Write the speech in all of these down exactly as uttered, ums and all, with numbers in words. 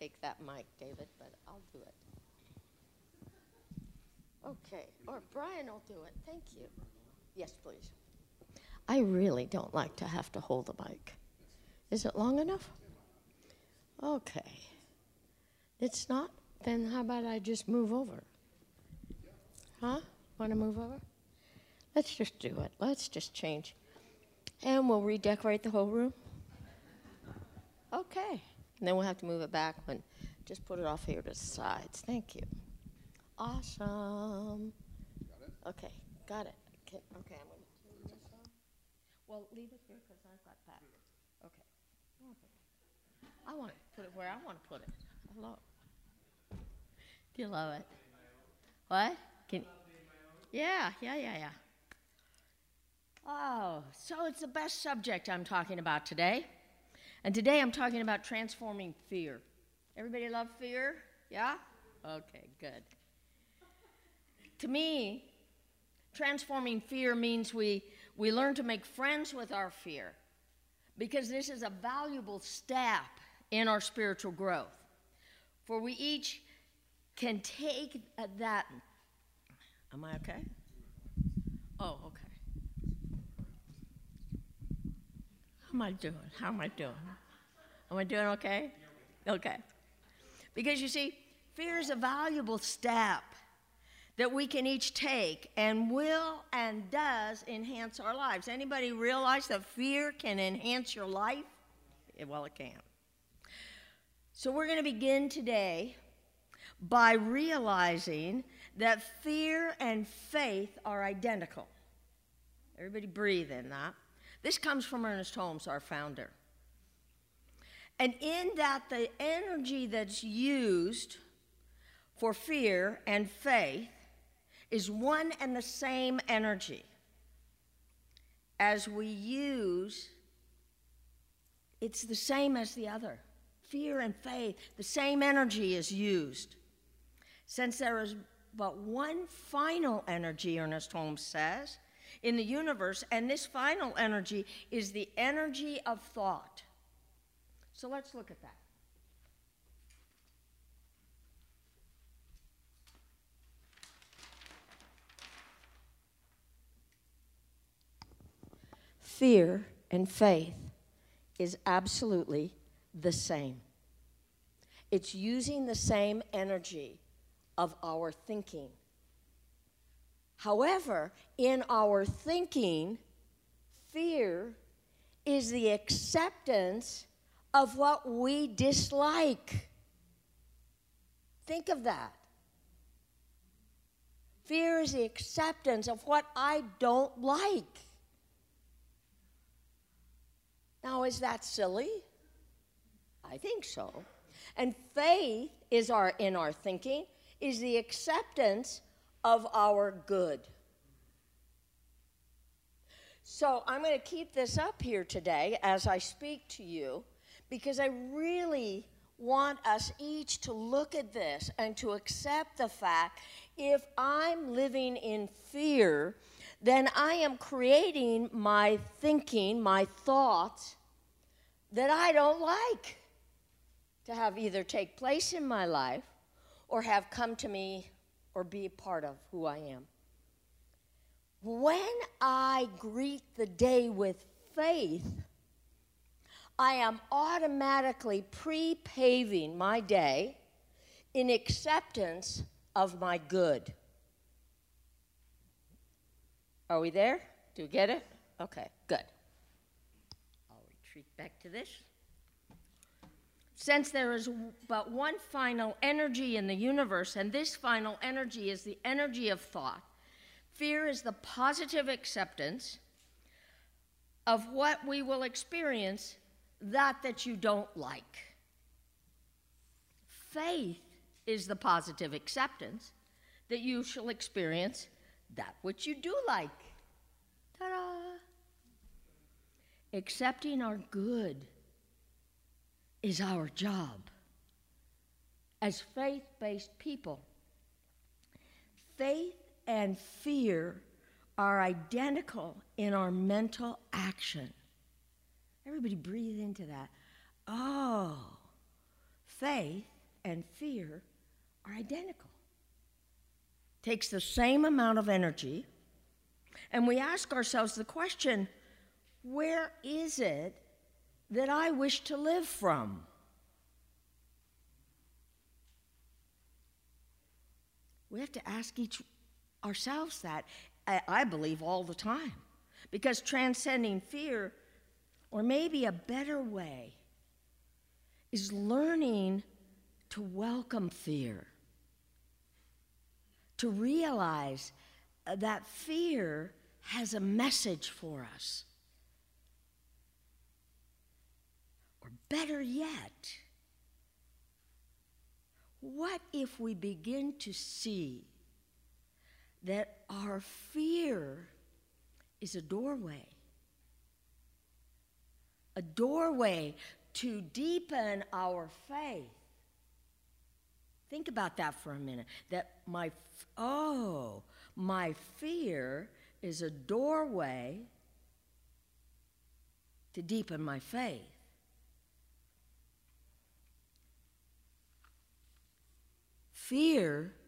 take that mic, David, but I'll do it. Okay, or Brian will do it. Thank you. Yes, please. I really don't like to have to hold the mic. Is it long enough? Okay. It's not? Then how about I just move over? Huh? Want to move over? Let's just do it. Let's just change. And we'll redecorate the whole room. Okay. And then we'll have to move it back and just put it off here to the sides. Thank you. Awesome. Got it? Okay, got it. Can, okay, I'm going to turn this on. Well, leave it here because I've got that. Okay. I want to put it where I want to put it. Hello. Do you love it? What? Can, yeah, yeah, yeah, yeah. Oh, so it's the best subject I'm talking about today. And today I'm talking about transforming fear. Everybody love fear? Yeah? Okay, good. To me, transforming fear means we, we learn to make friends with our fear, because this is a valuable step in our spiritual growth. For we each can take that. Am I okay? Oh, okay. How am I doing? How am I doing? Am I doing okay? Okay. Because you see, fear is a valuable step that we can each take and will and does enhance our lives. Anybody realize that fear can enhance your life? Well, it can. So we're going to begin today by realizing that fear and faith are identical. Everybody breathe in that. This comes from Ernest Holmes, our founder. And in that, the energy that's used for fear and faith is one and the same energy. As we use, it's the same as the other. Fear and faith, the same energy is used. Since there is but one final energy, Ernest Holmes says, in the universe, and this final energy is the energy of thought. So let's look at that. Fear and faith is absolutely the same. It's using the same energy of our thinking. However, in our thinking, fear is the acceptance of what we dislike. Think of that. Fear is the acceptance of what I don't like. Now, is that silly? I think so. And faith is our in our thinking is the acceptance of our good. So I'm going to keep this up here today as I speak to you, because I really want us each to look at this and to accept the fact, if I'm living in fear, then I am creating my thinking, my thoughts, that I don't like to have either take place in my life or have come to me or be a part of who I am. When I greet the day with faith, I am automatically pre-paving my day in acceptance of my good. Are we there? Do you get it? Okay, good. I'll retreat back to this. Since there is but one final energy in the universe, and this final energy is the energy of thought, fear is the positive acceptance of what we will experience, that that you don't like. Faith is the positive acceptance that you shall experience that which you do like. Ta-da! Accepting our good is our job. As faith-based people, faith and fear are identical in our mental action. Everybody breathe into that. Oh, faith and fear are identical. Takes the same amount of energy, and we ask ourselves the question, where is it that I wish to live from? We have to ask each ourselves that, I, I believe, all the time. Because transcending fear, or maybe a better way, is learning to welcome fear. To realize that fear has a message for us. Or better yet, what if we begin to see that our fear is a doorway? A doorway to deepen our faith. Think about that for a minute. That my, oh, my fear is a doorway to deepen my faith. Fear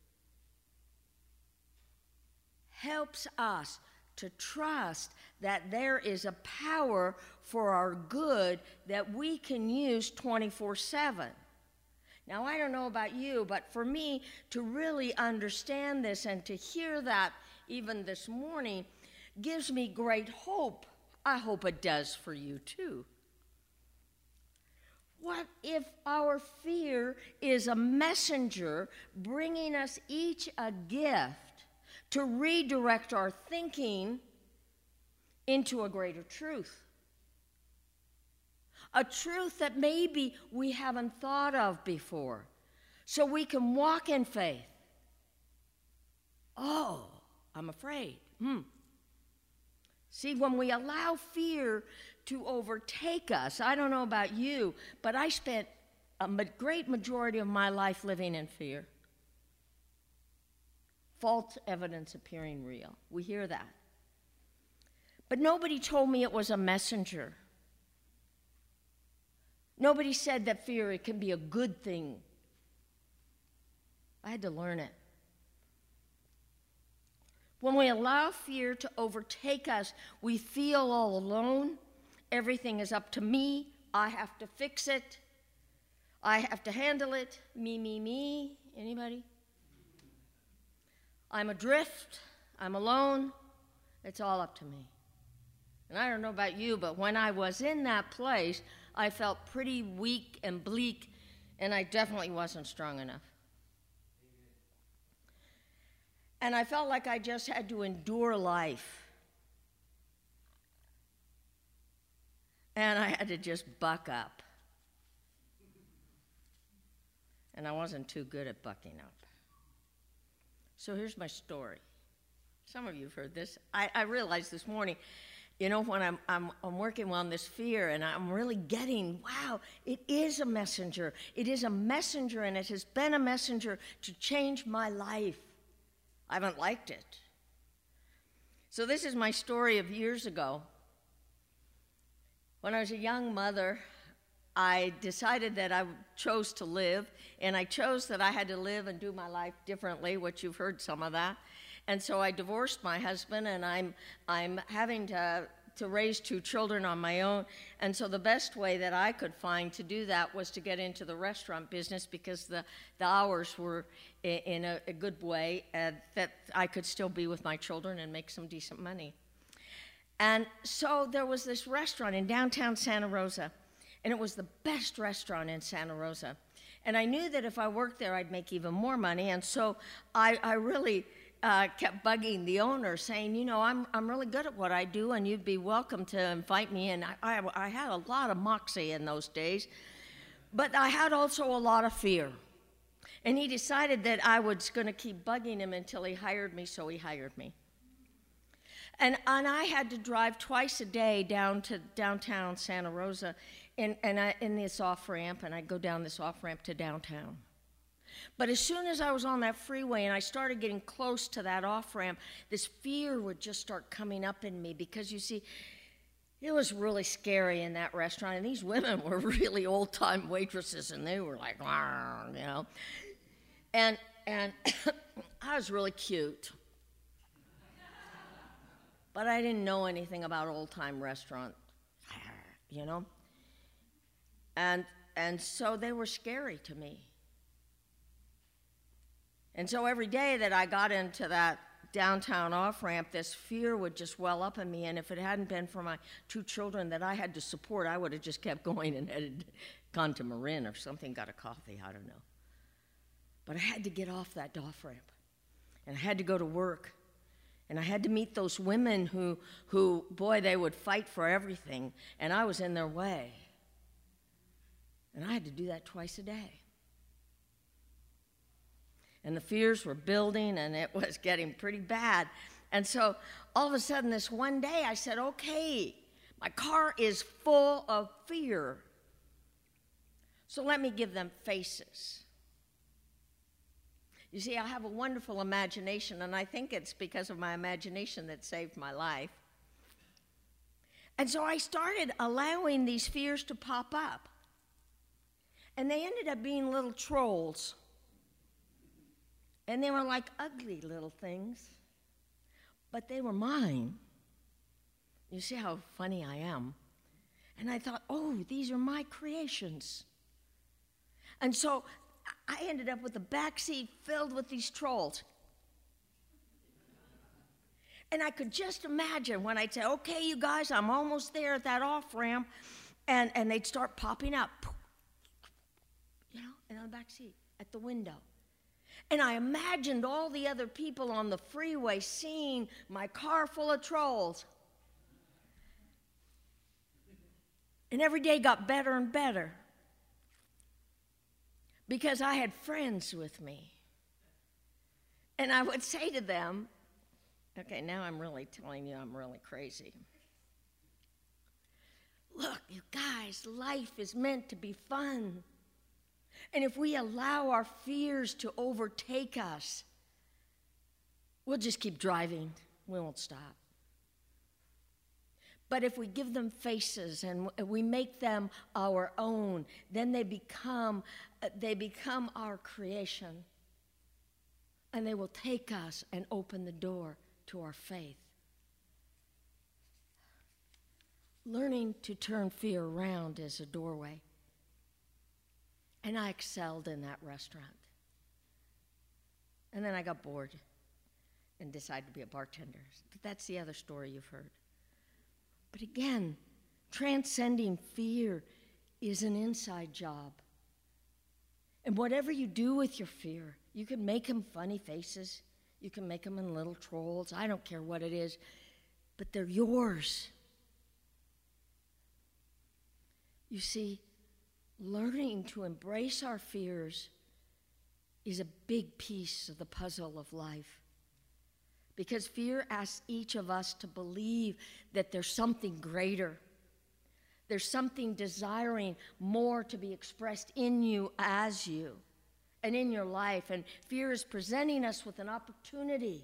helps us to trust that there is a power for our good that we can use twenty-four seven. Now, I don't know about you, but for me to really understand this and to hear that even this morning gives me great hope. I hope it does for you too. What if our fear is a messenger bringing us each a gift to redirect our thinking into a greater truth? A truth that maybe we haven't thought of before, so we can walk in faith. Oh, I'm afraid. Hmm. See, when we allow fear to overtake us, I don't know about you, but I spent a great majority of my life living in fear. False evidence appearing real. We hear that. But nobody told me it was a messenger. Nobody said that fear, it can be a good thing. I had to learn it. When we allow fear to overtake us, we feel all alone. Everything is up to me. I have to fix it. I have to handle it. Me, me, me. Anybody? I'm adrift. I'm alone. It's all up to me. And I don't know about you, but when I was in that place, I felt pretty weak and bleak, and I definitely wasn't strong enough. And I felt like I just had to endure life. And I had to just buck up. And I wasn't too good at bucking up. So here's my story. Some of you have heard this. I, I realized this morning, you know, when I'm, I'm, I'm working on this fear and I'm really getting, wow, it is a messenger. It is a messenger, and it has been a messenger to change my life. I haven't liked it. So this is my story of years ago. When I was a young mother, I decided that I chose to live, and I chose that I had to live and do my life differently, which you've heard some of that. And so I divorced my husband, and I'm I'm having to, to raise two children on my own. And so the best way that I could find to do that was to get into the restaurant business, because the, the hours were in, in a, a good way uh, that I could still be with my children and make some decent money. And so there was this restaurant in downtown Santa Rosa, and it was the best restaurant in Santa Rosa. And I knew that if I worked there, I'd make even more money. And so I, I really... Uh, kept bugging the owner, saying, you know, I'm I'm really good at what I do, and you'd be welcome to invite me in. I, I, I had a lot of moxie in those days, but I had also a lot of fear. And he decided that I was going to keep bugging him until he hired me, so he hired me. And and I had to drive twice a day down to downtown Santa Rosa in, and I, in this off-ramp, and I'd go down this off-ramp to downtown. But as soon as I was on that freeway and I started getting close to that off-ramp, this fear would just start coming up in me, because, you see, It was really scary in that restaurant, and these women were really old-time waitresses, and they were like, you know. And, and I was really cute. But I didn't know anything about old-time restaurant, you know. And, and so they were scary to me. And so every day that I got into that downtown off-ramp, this fear would just well up in me, and if it hadn't been for my two children that I had to support, I would have just kept going and headed, gone to Marin or something, got a coffee, I don't know. But I had to get off that off-ramp, and I had to go to work, and I had to meet those women who, who, boy, they would fight for everything, and I was in their way. And I had to do that twice a day. And the fears were building, and it was getting pretty bad. And so all of a sudden, this one day, I said, okay, my car is full of fear. So let me give them faces. You see, I have a wonderful imagination, and I think it's because of my imagination that saved my life. And so I started allowing these fears to pop up. And they ended up being little trolls. And they were like ugly little things, but they were mine. You see how funny I am. And I thought, oh, these are my creations. And so I ended up with a back seat filled with these trolls. And I could just imagine when I'd say, okay, you guys, I'm almost there at that off-ramp, and, and they'd start popping up, you know, in the back seat, at the window. And I imagined all the other people on the freeway seeing my car full of trolls. And every day got better and better because I had friends with me. And I would say to them, okay, now I'm really telling you I'm really crazy. Look, you guys, life is meant to be fun. And if we allow our fears to overtake us, we'll just keep driving. We won't stop. But if we give them faces and we make them our own, then they become, they become our creation. And they will take us and open the door to our faith. Learning to turn fear around is a doorway. And I excelled in that restaurant. And then I got bored and decided to be a bartender. But that's the other story you've heard. But again, transcending fear is an inside job. And whatever you do with your fear, you can make them funny faces. You can make them in little trolls. I don't care what it is. But they're yours. You see, learning to embrace our fears is a big piece of the puzzle of life. Because fear asks each of us to believe that there's something greater. There's something desiring more to be expressed in you as you and in your life. And fear is presenting us with an opportunity.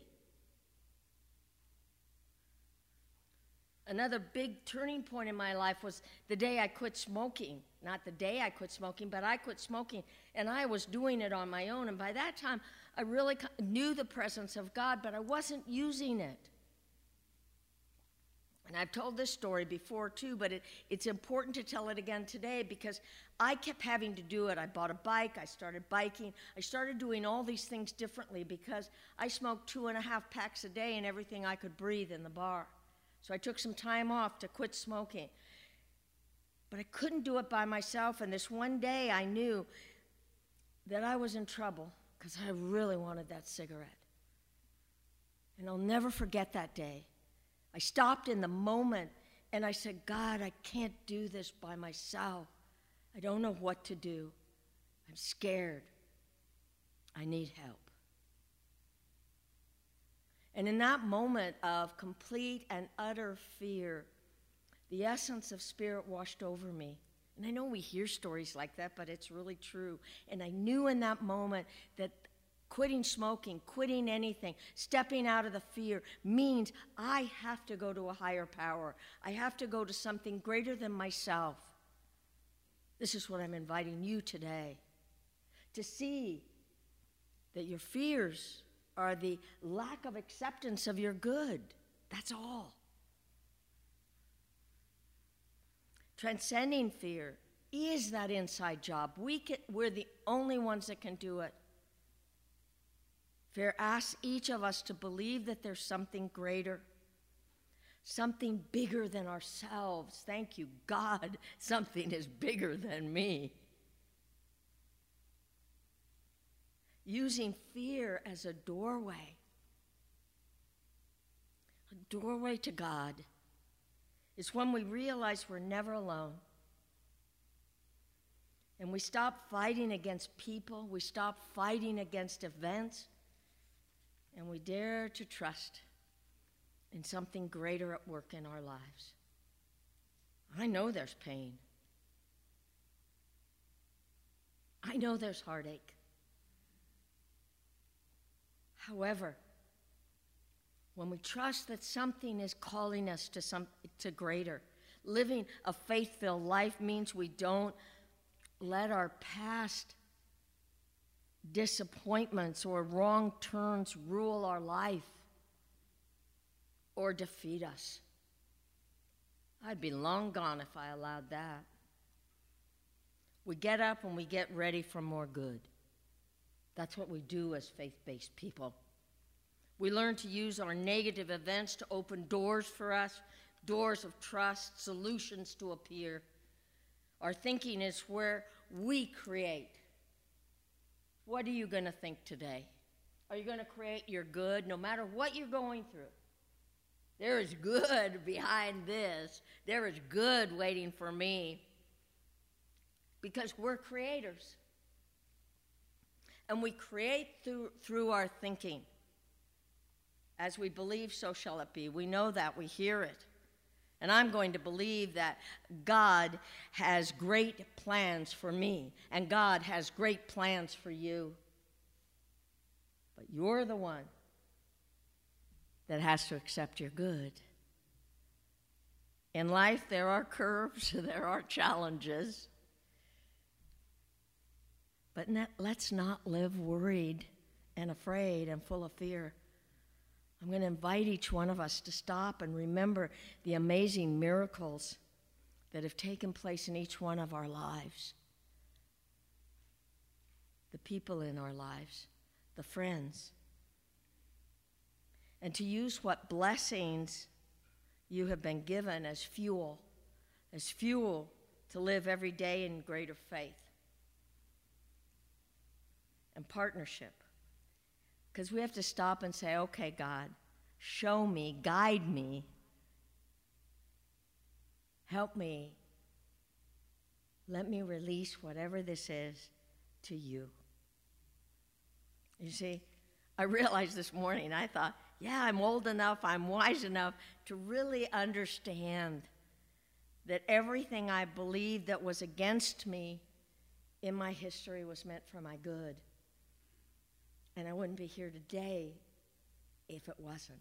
Another big turning point in my life was the day I quit smoking. Not the day I quit smoking, but I quit smoking, and I was doing it on my own. And by that time, I really knew the presence of God, but I wasn't using it. And I've told this story before, too, but it, it's important to tell it again today because I kept having to do it. I bought a bike. I started biking. I started doing all these things differently because I smoked two and a half packs a day and everything I could breathe in the bar. So I took some time off to quit smoking. But I couldn't do it by myself, and this one day I knew that I was in trouble because I really wanted that cigarette. And I'll never forget that day. I stopped in the moment, and I said, God, I can't do this by myself. I don't know what to do. I'm scared. I need help. And in that moment of complete and utter fear, the essence of Spirit washed over me. And I know we hear stories like that, but it's really true. And I knew in that moment that Quitting smoking, quitting anything, stepping out of the fear means I have to go to a higher power. I have to go to something greater than myself. This is what I'm inviting you today, to see that your fears are the lack of acceptance of your good. That's all. Transcending fear is that inside job. We can, we're the only ones that can do it. Fear asks each of us to believe that there's something greater, something bigger than ourselves. Thank you, God, something is bigger than me. Using fear as a doorway, a doorway to God, is when we realize we're never alone. And we stop fighting against people, we stop fighting against events, and we dare to trust in something greater at work in our lives. I know there's pain. I know there's heartache. However, when we trust that something is calling us to some to greater, living a faith-filled life means we don't let our past disappointments or wrong turns rule our life or defeat us. I'd be long gone if I allowed that. We get up and we get ready for more good. That's what we do as faith-based people. We learn to use our negative events to open doors for us, doors of trust, solutions to appear. Our thinking is where we create. What are you going to think today? Are you going to create your good no matter what you're going through? There is good behind this. There is good waiting for me. Because we're creators. And we create through, through our thinking. As we believe, so shall it be. We know that. We hear it. And I'm going to believe that God has great plans for me, and God has great plans for you. But you're the one that has to accept your good. In life, there are curves, there are challenges. But let's not live worried and afraid and full of fear. I'm going to invite each one of us to stop and remember the amazing miracles that have taken place in each one of our lives. The people in our lives, the friends. And to use what blessings you have been given as fuel, as fuel to live every day in greater faith and partnership. Because we have to stop and say, okay, God, show me, guide me, help me, let me release whatever this is to you. You see, I realized this morning, I thought, yeah, I'm old enough, I'm wise enough to really understand that everything I believed that was against me in my history was meant for my good. And I wouldn't be here today if it wasn't.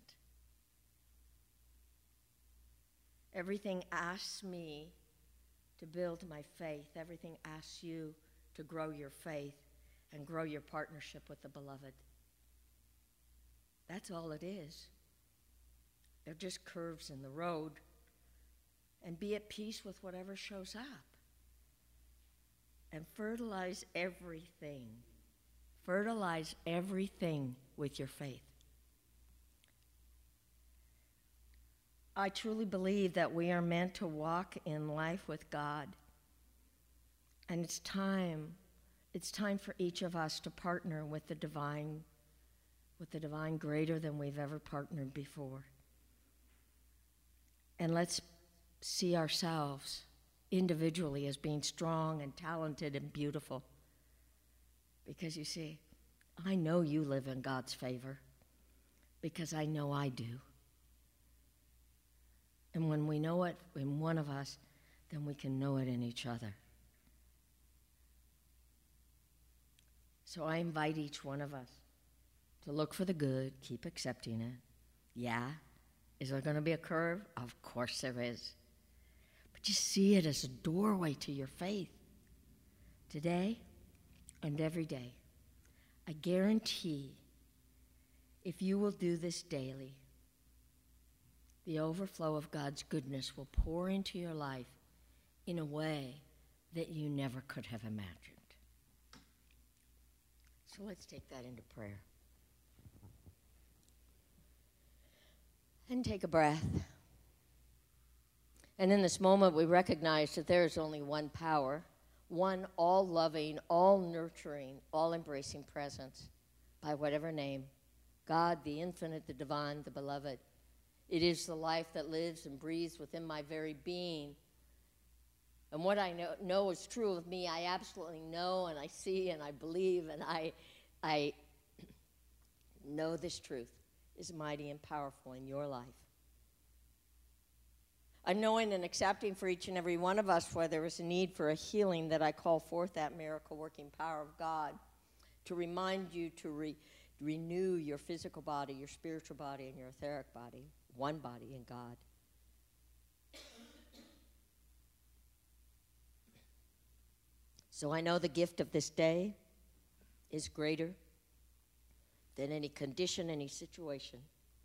Everything asks me to build my faith. Everything asks you to grow your faith and grow your partnership with the beloved. That's all it is. They're just curves in the road. And be at peace with whatever shows up. And fertilize everything. Fertilize everything with your faith. I truly believe that we are meant to walk in life with God. And it's time, it's time for each of us to partner with the divine, with the divine greater than we've ever partnered before. And let's see ourselves individually as being strong and talented and beautiful. Because you see, I know you live in God's favor because I know I do. And when we know it in one of us, then we can know it in each other. So I invite each one of us to look for the good, keep accepting it. Yeah. Is there going to be a curve? Of course there is. But just see it as a doorway to your faith. Today and every day. I guarantee if you will do this daily, the overflow of God's goodness will pour into your life in a way that you never could have imagined. So let's take that into prayer. And take a breath. And in this moment, we recognize that there is only one power, one all-loving, all-nurturing, all-embracing presence, by whatever name. God, the infinite, the divine, the beloved. It is the life that lives and breathes within my very being. And what I know, know is true of me, I absolutely know, and I see, and I believe, and I, I know this truth is mighty and powerful in your life. I'm knowing and accepting for each and every one of us where there is a need for a healing, that I call forth that miracle-working power of God to remind you to re- renew your physical body, your spiritual body, and your etheric body, one body in God. So I know the gift of this day is greater than any condition, any situation,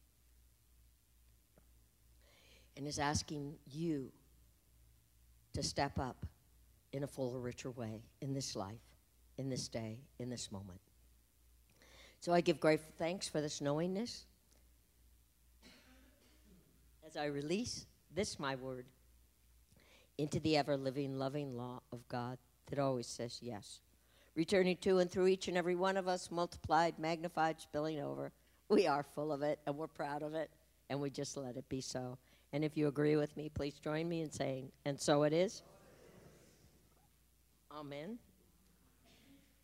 and is asking you to step up in a fuller, richer way in this life, in this day, in this moment. So I give grateful thanks for this knowingness as I release this, my word, into the ever-living, loving law of God that always says yes. Returning to and through each and every one of us, multiplied, magnified, spilling over. We are full of it, and we're proud of it, and we just let it be so. And if you agree with me, please join me in saying, and so it is. Amen.